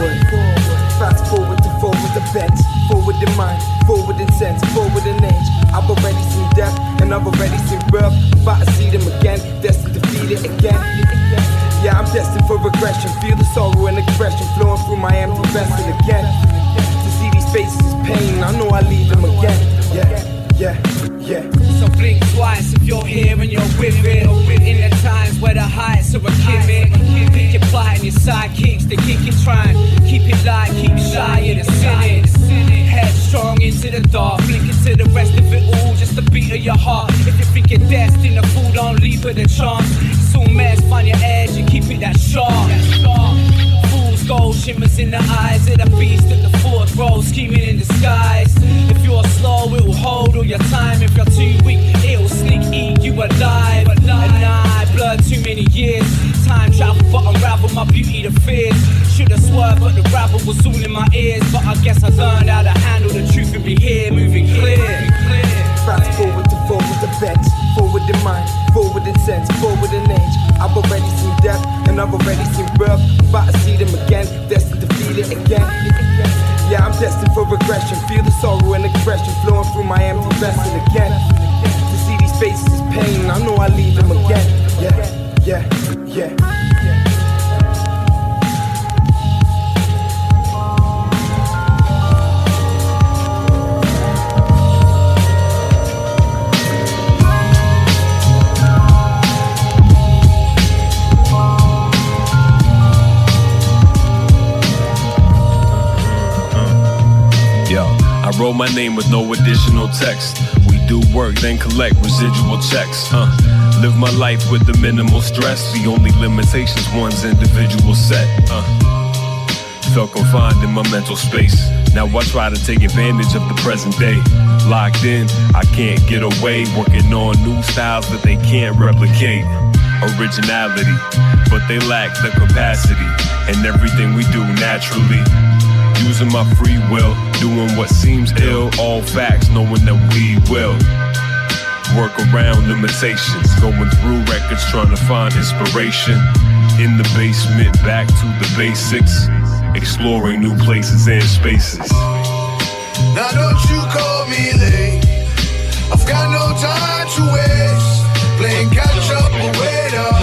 Speaker 17: Fast forward to forward the bench, forward in mind, forward in sense, forward in age. I've already seen death and I've already seen birth. About to see them again, destined to feel it again. Yeah, I'm destined for regression. Feel the sorrow and aggression flowing through my empty vessel again. To see these faces is pain, I know I leave them again. Yeah.
Speaker 3: So blink twice if you're here and you're with it. In the times where the heights are a gimmick. Pick your plight and your sidekicks, they kick it trying. Keep it light, keep it shy of the cynics. Headstrong into the dark, blinking to the rest of it all, just the beat of your heart. If you're thinking destined to fall, don't leave it a chance. It's all mess, find your edge and keep it that sharp. Fool's gold shimmers in the eyes of the beast at the fourth row, scheming in disguise. If you're slow, it will hold all your time. If you're too weak, it will sneak, eat you alive. And I blurred too many years. Time travel, but unravel my beauty to fears. Should've swerved, but the rabble was all in my ears. But I guess I learned how to handle the truth and be here, moving clear.
Speaker 17: Fast forward to forward the bench, forward in mind, forward in sense, forward in age. I've already seen death and I've already seen birth. About to see them again, destined to feel it again. Yeah, I'm destined for regression. Feel the sorrow and aggression flowing through my empty vessel again. To see these faces is pain, I know I leave them again. Yeah.
Speaker 20: I wrote my name with no additional text. We do work, then collect residual checks. Live my life with the minimal stress. The only limitations one's individual set. Felt confined in my mental space. Now I try to take advantage of the present day. Locked in, I can't get away. Working on new styles that they can't replicate. Originality, but they lack the capacity. And everything we do naturally. using my free will, doing what seems ill. All facts, knowing that we will work around limitations, going through records, trying to find inspiration. In the basement, back to the basics, exploring new places and spaces.
Speaker 2: Now don't you call me late, I've got no time to waste, playing catch up or wait up.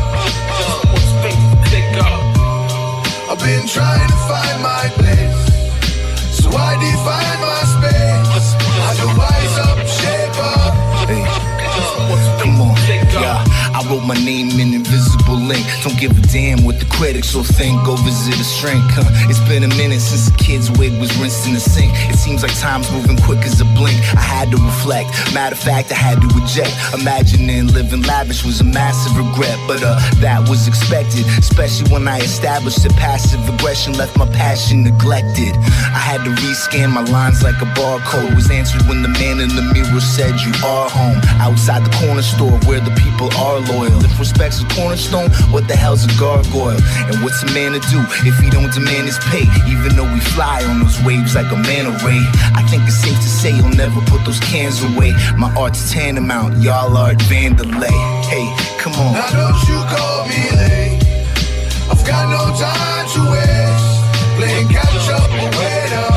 Speaker 2: I've been trying to find my place, so I define my space. I do wise up, shape up.
Speaker 6: Hey, come on, yeah. I wrote my name in invisible ink. Don't give a damn what the critics will think. Go visit a shrink, huh? It's been a minute since a kid's wig was rinsed in the sink. It seems like time's moving quick as a blink. I had to reflect. Matter of fact, I had to eject. Imagining living lavish was a massive regret, but that was expected. Especially when I established that passive aggression left my passion neglected. I had to rescan my lines like a barcode. Was answered when the man in the mirror said you are home. Outside the corner store where the people are loyal. If respect's a cornerstone, what the hell's a gargoyle? And what's a man to do if he don't demand his pay? Even though we fly on those waves like a manta ray, I think it's safe to say you'll never put those cans away. My art's tantamount, y'all art Vandalay. Hey, come on.
Speaker 2: Now don't you call me late, I've got no time to waste, playing catch up or wait up.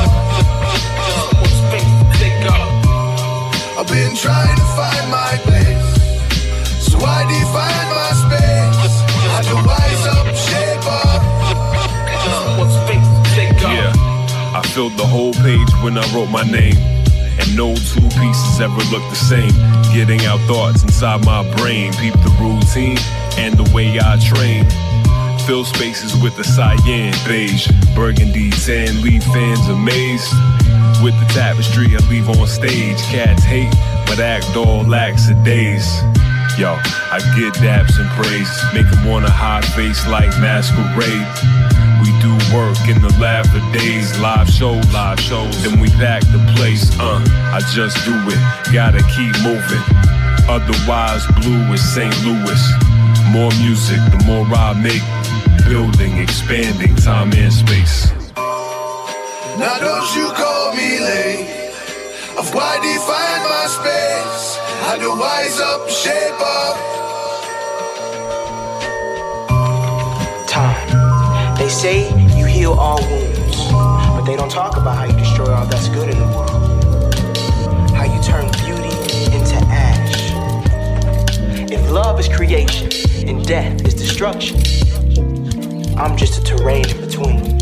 Speaker 2: I've been trying to find my place, so I define my space. I do wise up, shape up.
Speaker 20: Yeah, I filled the whole page when I wrote my name, and no two pieces ever look the same. Getting out thoughts inside my brain, peep the routine and the way I train. Fill spaces with the cyan, beige, burgundy, tan, leave fans amazed. With the tapestry I leave on stage, cats hate, but act all lackadays. Yo, I get daps and praise, make them wanna hide face like masquerade. We do work in the lab for days, live shows, then we pack the place. I just do it, gotta keep moving. Otherwise, blue is St. Louis. More music, the more I make, building, expanding, time and space.
Speaker 2: Now don't you call me late, I've quite defined my space. I do wise up, shape up.
Speaker 21: Time. They say you heal all wounds, but they don't talk about how you destroy all that's good in the world. How you turn beauty into ash. If love is creation and death is destruction, I'm just a terrain in between.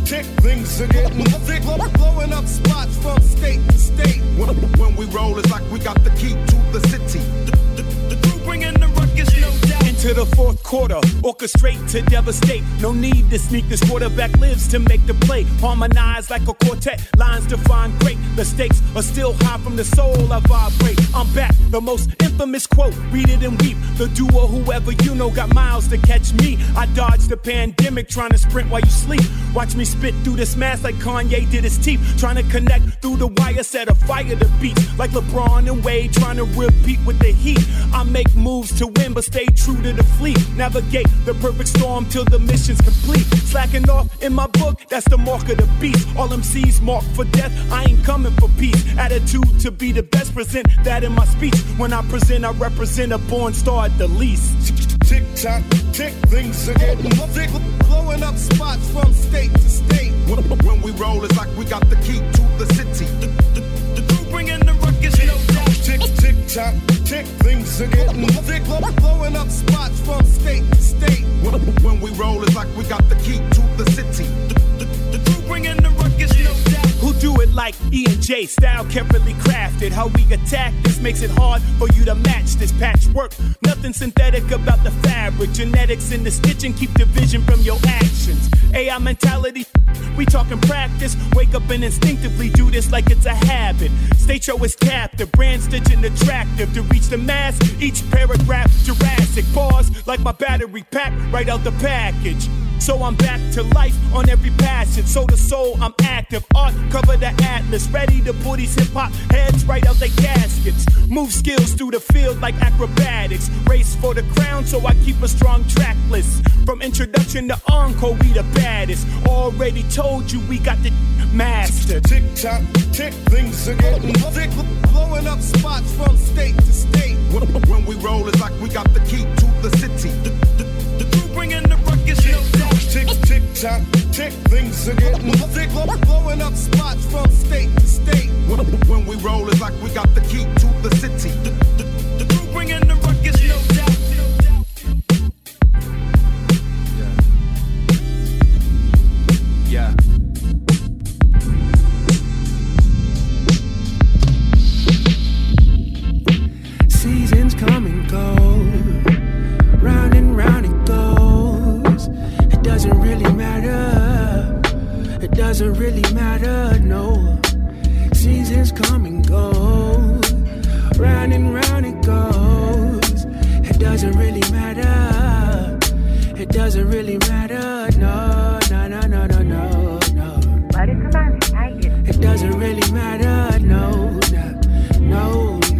Speaker 4: tick, things are getting thick. Blowing up spots from state to state. When we roll, it's like we got the key to the city. The crew bringing the ruckus, no doubt.
Speaker 18: Into the fourth quarter, orchestrate to devastate. No need to sneak, this quarterback lives to make the play. Harmonize like a quartet, lines define great. The stakes are still high from the soul I vibrate. I'm back, the most infamous quote, read it and weep. The duo, whoever you know, got miles to catch me. I dodged the pandemic, trying to sprint while you sleep. Watch me spit through this mask like Kanye did his teeth. Trying to connect through the wire, set a fire to beats. Like LeBron and Wade, trying to repeat with the heat. I make moves to win, but stay true to the fleet. Navigate the perfect storm till the mission's complete. Slacking off in my book, that's the mark of the beast. All MCs marked for death, I ain't coming for peace. Attitude to be the best, present that in my speech. When I present, I represent a born star at the least.
Speaker 4: Tick tock, tick, things are getting thick. Blowing up spots from state to state. When we roll, it's like we got the key to the city. The crew bringing the ruckus, no doubt. Tick, tick, tock, tick, things are getting thick. Blowing up spots from state to state. When we roll, it's like we got the key to the city. The crew bringing the ruckus, no doubt.
Speaker 18: Who do it like E&J, style carefully crafted. How we attack this makes it hard for you to match this patchwork. Nothing synthetic about the fabric. Genetics in the stitching keep division from your actions. AI mentality, we talking practice. Wake up and instinctively do this like it's a habit. State show is captive, brand stitching attractive. To reach the mass, each paragraph Jurassic. Pause like my battery pack right out the package. So I'm back to life on every passage. So the soul, I'm active. Art, cover the atlas. Ready to pull these hip-hop heads right out their caskets. Move skills through the field like acrobatics. Race for the crown, so I keep a strong track list. From introduction to encore, we the baddest. Already told you we got the master.
Speaker 4: Tick tock, tick, things are getting thick. Blowing up spots from state to state. When we roll, it's like we got the key to the city. The crew bringing the ruckus, no doubt. Tick, tick, tock, tick, things are getting thick. Blowing up spots from state to state. When we roll, it's like we got the key to the city. The crew bringing the ruckus, no doubt.
Speaker 18: Yeah.
Speaker 2: Seasons come and go, round and round it goes. It doesn't really matter. It doesn't really matter, no. Seasons come and go, round and round it goes. It doesn't really matter. It doesn't really matter, no, no, no, no, no, no, no. It doesn't really matter, no, no, no.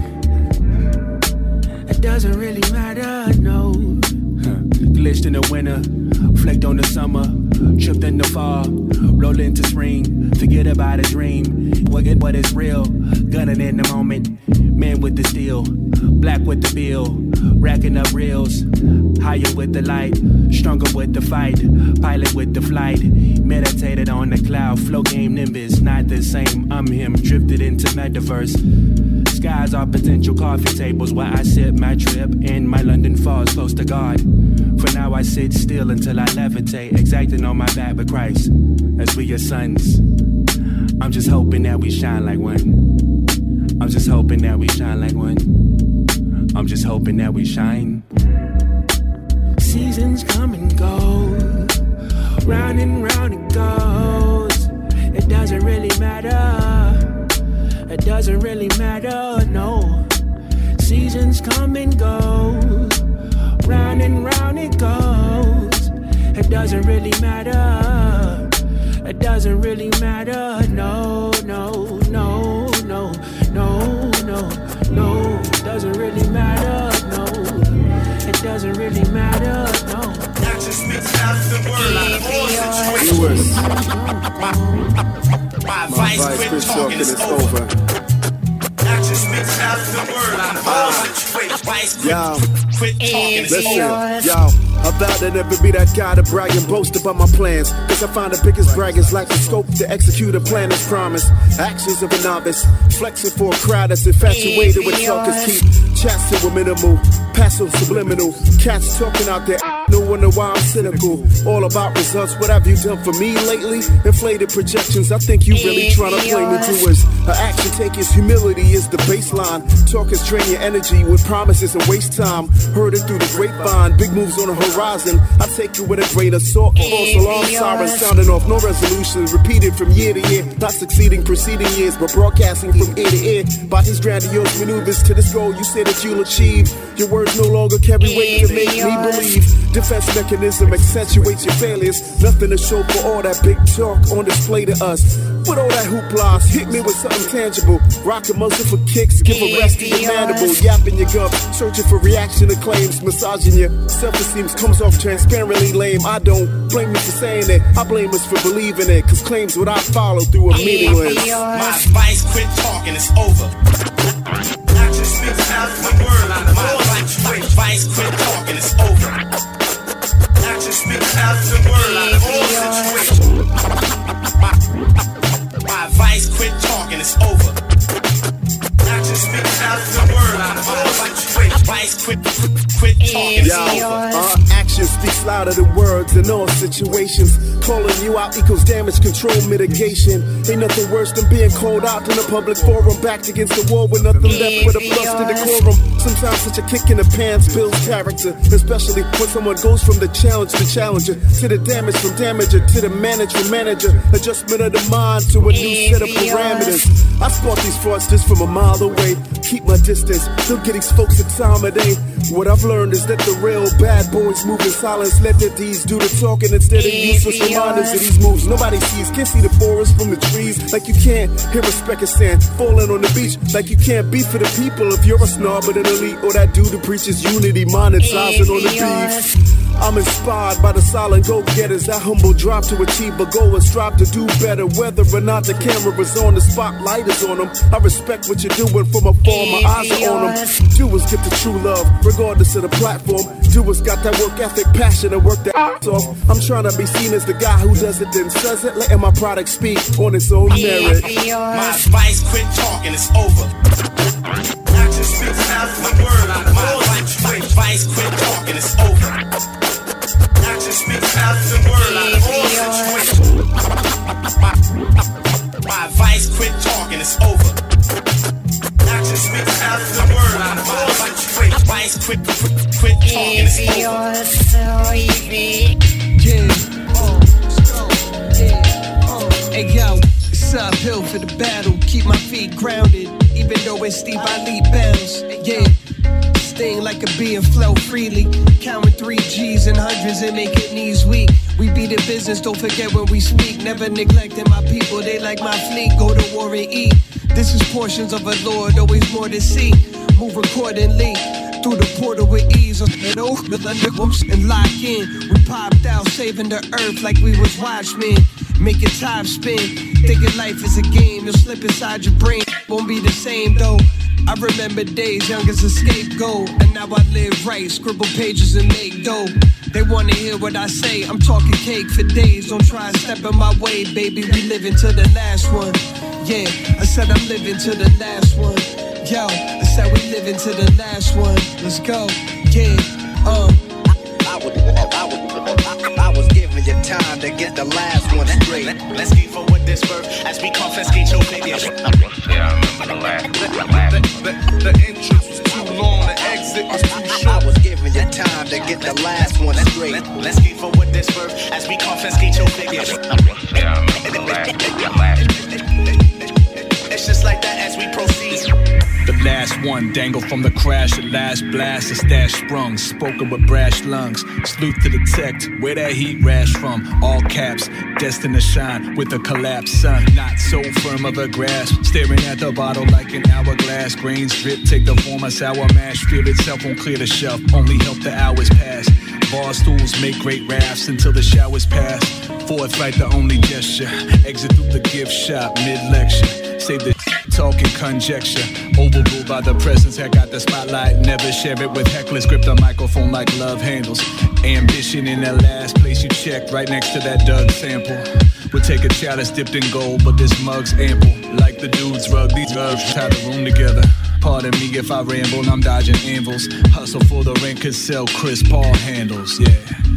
Speaker 2: It doesn't really matter, no.
Speaker 18: Glitched in the winter, flaked on the summer, tripped in the fall, roll into spring, forget about a dream, forget what is real, gunning in the moment, man with the steel, black with the bill, racking up reels, higher with the light, stronger with the fight, pilot with the flight, meditated on the cloud, flow game Nimbus, not the same, I'm him, drifted into metaverse. Skies are potential coffee tables where I sip my trip and my London falls close to God. For now I sit still until I levitate, exacting on my back with Christ. As we your sons, I'm just hoping that we shine like one. I'm just hoping that we shine like one. I'm just hoping that we shine.
Speaker 2: Seasons come and go, round and round it goes. It doesn't really matter. It doesn't really matter, no. Seasons come and go, round and round it goes. It doesn't really matter. It doesn't really matter, no, no, no, no, no, no, no. It doesn't really matter, no. It doesn't really matter, no.
Speaker 4: That just makes the word. My vice quit talking, it's over. That just makes the word.
Speaker 17: Listen, yo, I vow to never be that guy to brag and boast about my plans. Cause I find the biggest braggers lack the scope to execute a plan as promised. Actions of a novice, flexing for a crowd that's infatuated with talkers. Keep chats to a minimal, passive subliminal. Cats talking out there
Speaker 18: No wonder why I'm cynical. All about results, what have you done for me lately? Inflated projections, I think you really trying to play me to us. Her action take is humility is the baseline. Talk is drain your energy with promises and waste time. Heard it through the grapevine, big moves on the horizon. I take it with a great assault. False alarm sirens sounding off, no resolutions. Repeated from year to year, not succeeding preceding years, but broadcasting from ear to ear. By his grandiose maneuvers to this goal you say that you'll achieve. Your words no longer carry weight to make me believe. Defense mechanism accentuates your failures. Nothing to show for all that big talk on display to us. With all that hoopla, hit me with something tangible. Rock a muzzle for kicks, give a rest to your mandible. Yapping your gut, searching for reaction to claims. Massaging your self-esteem comes off transparently lame. I don't blame you for saying it, I blame us for believing it. Cause claims without follow through are meaningless.
Speaker 3: My advice, quit talking, it's over. Action speaks louder than words. My advice, quit talking, it's over. Action speaks louder than words. All situations. My advice, quit talking, it's over. Action speaks louder than words. All situations. Advice, quit talking, it's over.
Speaker 18: Action speaks louder than words in all situations. Calling you out equals damage control mitigation. Ain't nothing worse than being called out in a public forum, backed against the wall with nothing left but a plus to decorum. Sometimes such a kick in the pants builds character, especially when someone goes from the challenge to challenger, to the damage from damager, to the manager. Adjustment of the mind to a new set of parameters. I spot these fraudsters from a mile away. Keep my distance, don't get these folks a time of day. What I've learned is that the real bad boys move in silence. Let their deeds do the talking instead of useless reminders of these moves nobody sees. Can't see the forest from the trees like you can't hear a speck of sand falling on the beach. Like you can't be for the people if you're a snob or an elite, or that dude who preaches unity, monetizing on the beef. I'm inspired by the silent go-getters. That humble drop to achieve a goal and strive to do better. Whether or not the camera is on, the spotlight is on them. I respect what you're doing from afar, my eyes are on them. Doers get the true love, regardless of the platform. Doers got that work ethic, passion, and work that off. I'm trying to be seen as the guy who does it then says it, letting my product speak on its own merit.
Speaker 3: My advice, quit talking, it's over. Action speaks louder than words. My advice, quit talking, it's over. Action speaks louder than words. All situations. My advice, quit talking, it's over. Action speaks louder than words. All situations. Advice, quit talking, it's over.
Speaker 5: Hey yo, it's uphill for the battle. Keep my feet grounded, even though it's steep, I leap bounds. Yeah, sting like a bee and flow freely. Counting 3 G's and hundreds and making knees weak. We be the business, don't forget when we speak. Never neglecting my people, they like my fleet. Go to war and eat. This is portions of a Lord, always more to see. Move accordingly. Through the portal with ease, and lock in. We popped out, saving the earth like we was watchmen. Making time spin, thinking life is a game. You'll slip inside your brain, won't be the same though. I remember days young as a scapegoat, and now I live right, scribble pages and make dough. They wanna hear what I say, I'm talking cake for days. Don't try and step in my way, baby, we living to the last one. Yeah, I said I'm living to the last one. Yo, I said we living to the last one. Let's go, yeah,
Speaker 3: I was giving you time to get the last one straight. Let's keep forward this verse as we confiscate your baby.
Speaker 22: Yeah, I remember the last.
Speaker 4: The entrance was too long, the exit was too short.
Speaker 3: I was giving you time to get the last one straight. Let's keep forward this verse as we confiscate your baby.
Speaker 22: Yeah, I remember the last.
Speaker 3: It's just like that as we proceed.
Speaker 7: The last one dangled from the crash, the last blast, a stash sprung, spoken with brash lungs. Sleuth to detect where that heat rash from. All caps, destined to shine with a collapsed sun. Not so firm of a grasp, staring at the bottle like an hourglass. Grains drip, take the form of sour mash. Fear itself won't clear the shelf, only help the hours pass. Bar stools make great rafts until the showers pass. Forthright the only gesture, exit through the gift shop mid-lecture. Save the talking conjecture, overruled by the presence. I got the spotlight, never share it with hecklers. Grip the microphone like love handles. Ambition in that last place you checked, right next to that Doug sample. We'll take a chalice dipped in gold, but this mug's ample. Like the dude's rug, these rugs tie the room together. Pardon me if I ramble, I'm dodging anvils. Hustle for the rent, could sell Chris Paul handles, yeah.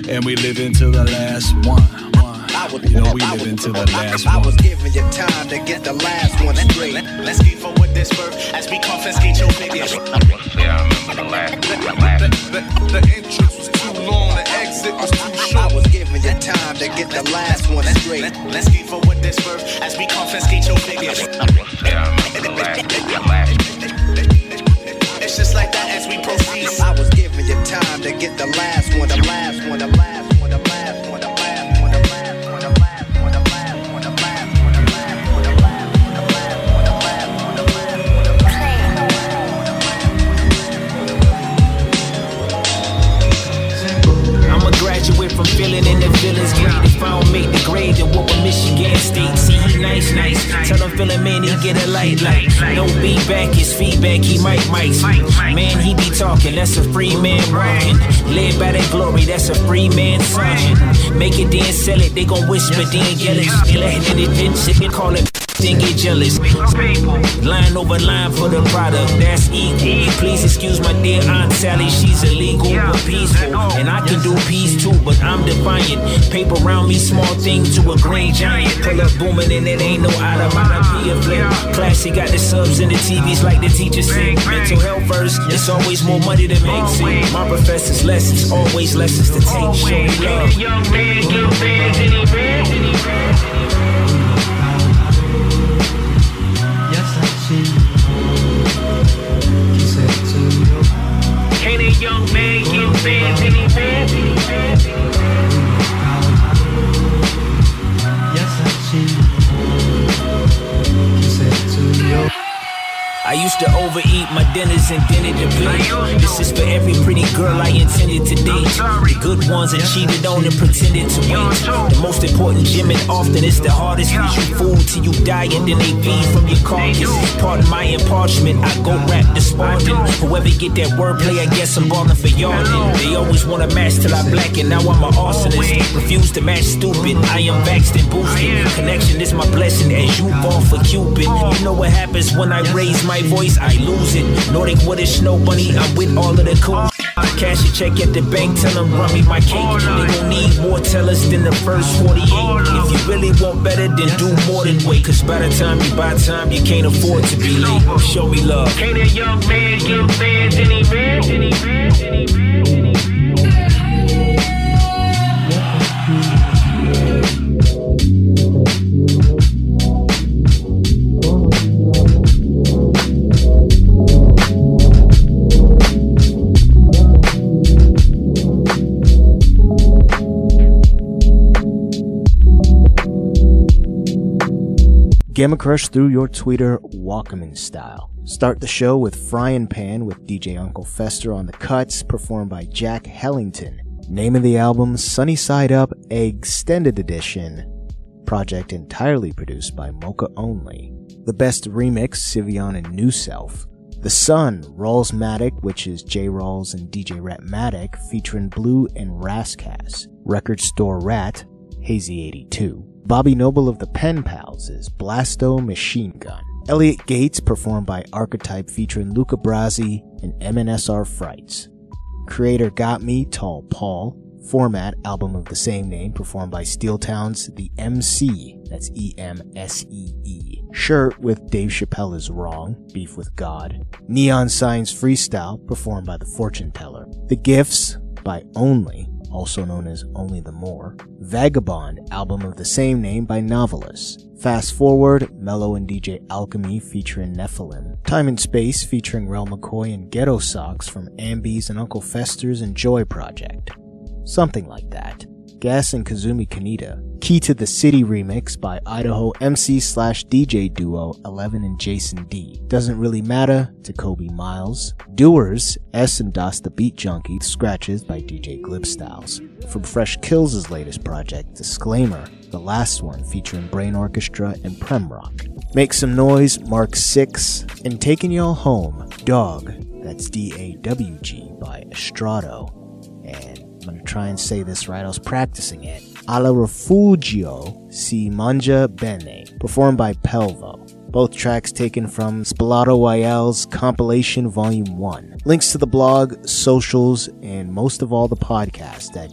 Speaker 7: And we live into the last one. You know we live into the last one.
Speaker 3: I was giving you time to get the last one straight. Let's keep forward this verse as we confiscate your figures.
Speaker 22: Yeah, I remember the last.
Speaker 4: The entrance was too long, the exit was too short.
Speaker 3: I was giving you time to get the last one straight. Let's keep forward this verse as we confiscate your figures.
Speaker 22: Yeah, I remember the last.
Speaker 3: It's just like that as we proceed. I was giving you time to get the last one, the last one, the last one, the last one, the last one.
Speaker 8: Graduate from feeling in the feelings grade. If I don't make the grade, then what with Michigan State? See, he nice. Tell him feeling man, he get a light. No feedback, his feedback, he might. Man, he be talking, that's a free man walking. Live by that glory, that's a free man song. Make it then sell it, they gon' whisper, then yell it. They letting it then sit and call it. Then get jealous. Line over line for the product, that's equal. Please excuse my dear Aunt Sally, she's illegal but peaceful. And I can do peace too, but I'm defiant. Paper around me, small thing to a green giant. Pull up booming and it ain't no onomatopoeia flip. Classic got the subs and the TVs like the teacher said. Mental health first, it's always more money to make. See, my professor's lessons, always lessons to take. Show me love. Young man, get big, and he red. Can a young man get fed in his bed? Yes, I see. I used to overeat my dinners and dinner debate. This is for every pretty girl I intended to date. The good ones that cheated on and pretended to wait. The most important gym and often it's the hardest. Feed you food till you die and then they feed from your carcass. Part of my imparchment, I go rap despondent. Whoever get that wordplay, I guess I'm balling for yarding. They always want to match till I black and now I'm an arsonist. Refuse to match stupid, I am vaxxed and boosted. Connection is my blessing as you fall for Cupid. You know what happens when I raise my voice, I lose it. Nordic with a snow bunny, I'm with all of the cool. Cash a check at the bank, tell them run me my cake. They gon' need more tellers than the first 48. If you really want better, then do more than wait. Cause by the time you buy time, you can't afford to be late. Show me love. Can a young man get fed? Then he red, then he red, then he red, then he red.
Speaker 9: Gamma Crush through your tweeter Walkman style. Start the show with Fryin' Pan with DJ Uncle Fester on the cuts, performed by Jack Hellington. Name of the album, Sunny Side Up Extended Edition. Project entirely produced by Mocha Only. The best remix, Sivion and New Self. The Sun, Rawls Matic, which is J Rawls and DJ Rat Matic, featuring Blue and Rascass. Record Store Rat, Hazy 82. Bobby Noble of the Pen Pals is Blasto Machine Gun. Elliot Gates, performed by Archetype, featuring Luca Brasi and MNSR Frights. Creator Got Me, Tall Paul. Format, album of the same name, performed by Steel Town's The MC, that's E-M-S-E-E. Shirt with Dave Chappelle Is Wrong, Beef with God. Neon Signs Freestyle, performed by The Fortune Teller. The Gifts, by Only, also known as Only the More. Vagabond, album of the same name by Novelist. Fast Forward, Mellow and DJ Alchemy featuring Nephilim. Time and Space featuring Rel McCoy and Ghetto Socks from Ambies and Uncle Fester's Enjoy Project. Something like that. Gas and Kazumi Kaneda. Key to the City remix by Idaho MC/DJ duo 11 and Jason D. Doesn't Really Matter to Kobe Miles. Doers, S and Das the Beat Junkie, Scratches by DJ Glibstyles. From Fresh Kills' latest project, Disclaimer, the last one featuring Brain Orchestra and Premrock. Make Some Noise, Mark 6, and Taking Y'all Home, Dog, that's D-A-W-G by Estrado. And I'm gonna try and say this right, I was practicing it. Alla Refugio Si Mangia Bene, performed by Pelvo. Both tracks taken from Spalato Royale's compilation Volume 1. Links to the blog, socials, and most of all the podcast at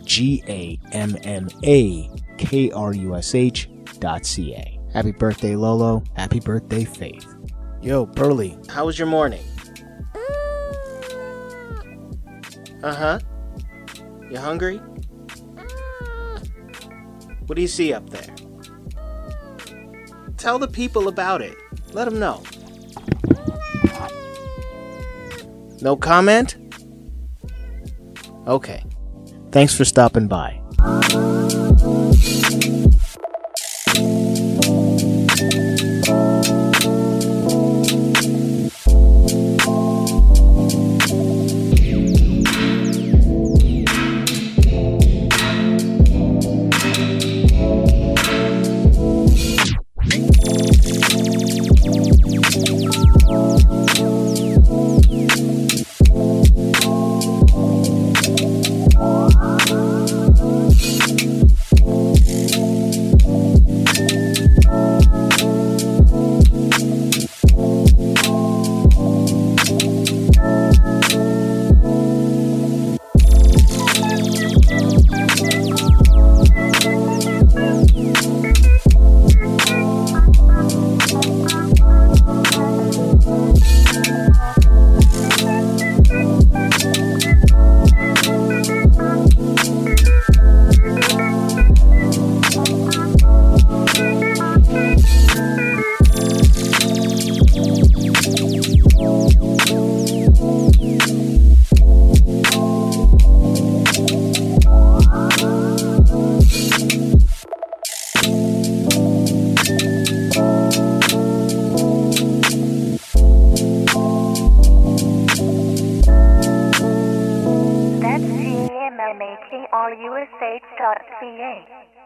Speaker 9: GAMMAKRUSH.ca. Happy birthday, Lolo. Happy birthday, Faith. Yo, Burley, how was your morning? Uh-huh. You hungry? What do you see up there? Tell the people about it. Let them know. No comment? Okay. Thanks for stopping by.
Speaker 10: GAMMAKRUSH.ca.